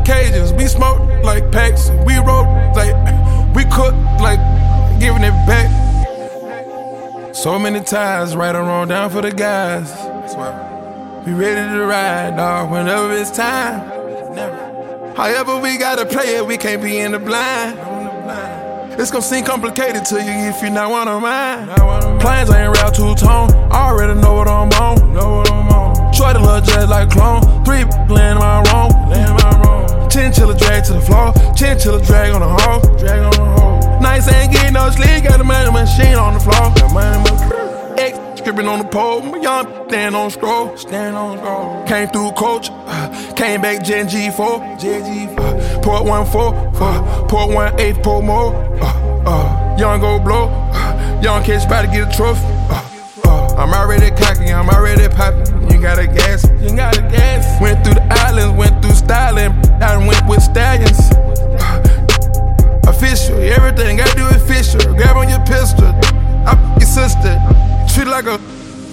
cages. We smoke like packs. We roll like we cook like giving it back. So many times, right or wrong, down for the guys. We ready to ride, dog, whenever it's time. However we gotta play it, we can't be in the blind. It's gon' seem complicated to you if you not one of mine. Planes ain't real two-tone, already know what I'm on. Shorty love just like clone, 3 laying my wrong. Chinchilla drag to the floor, chinchilla drag on the hole. Nights ain't getting no sleep, got the money machine on the floor. X scribbling on the pole, my young stand on scroll. Came through coach, came back Gen G4. Port 1-4, port 1-8, pour more. Young go blow, young catch about to get a trophy. I'm already cocky, I'm already poppin'. You gotta gas. Went through the islands, went through styling. I went with stallions. Official, everything gotta do official. Grab on your pistol, I'm your sister. Treat like a.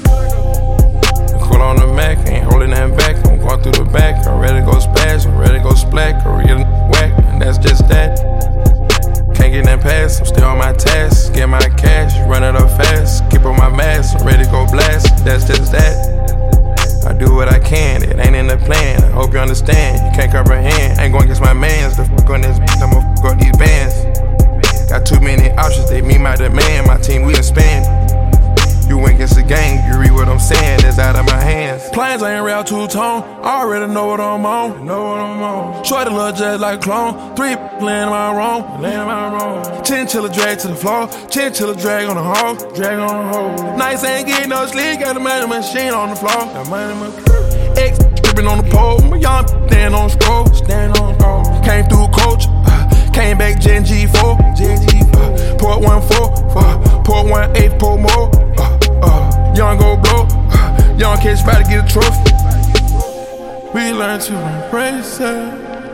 Cool on the Mac, ain't holding that back. I'm going through the back. I'm ready to go splash, I'm ready to go splack. I'm real whack, and that's just that. Can't get that pass, I'm still on my task. Get my cash, run it up fast. Keep on my mask, I'm ready to go blast. That's just that. I do what I can, it ain't in the plan. I hope you understand, you can't comprehend. Ain't going against my mans, the fuck on this bitch, I'ma fuck on these bands. Got too many options, they meet my demand. My team, we expand. You went against the gang, you read what I'm saying, it's out of my hands. Planes ain't real two-tone, I already know what I'm on. Shorty love just like clone, 3 laying my wrong. Chinchilla drag to the floor, chinchilla drag on the hole. Nights ain't getting no sleep, got the money machine on the floor. X scribbling on the pole, my young stand on scroll. Came through coach, came back Gen G4. Port 1-4, port 1-8, pour more. Young go blow, young catch about to get a trophy. We learn to embrace it.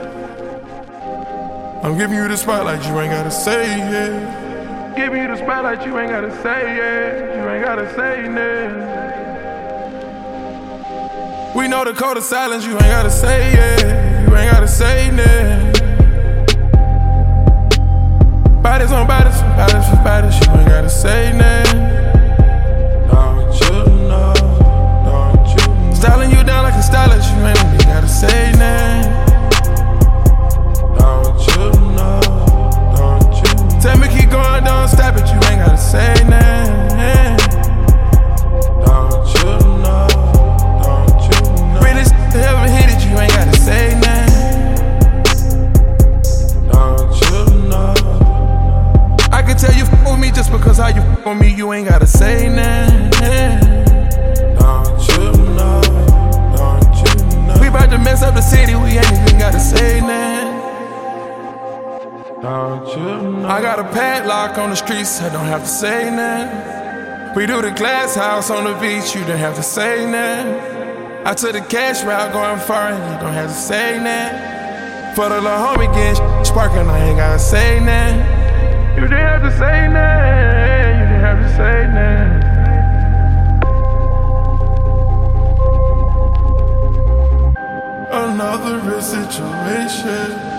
I'm giving you the spotlight, you ain't gotta say it. Giving you the spotlight, you ain't gotta say it. You ain't gotta say it. We know the code of silence, you ain't gotta say it. You ain't gotta say it. Bodies on bodies, bodies for bodies, you ain't gotta say it. Styling you down like a stylist, you ain't really gotta say that. Don't you know? Tell me keep going, don't stop it, you ain't gotta say that. Don't you know? Really haven't hit it, you ain't gotta say that. Don't you know? I can tell you f with me just because how you f on me, you ain't gotta say that. About to mess up the city, we ain't even gotta say that. Don't you know? I got a padlock on the streets, I don't have to say that. We do the glass house on the beach, you don't have to say that. I took the cash route going far, and you don't have to say that. For the little homie getting sparking, I ain't gotta say that. You didn't have to say that. You didn't have to say that. Another real situation.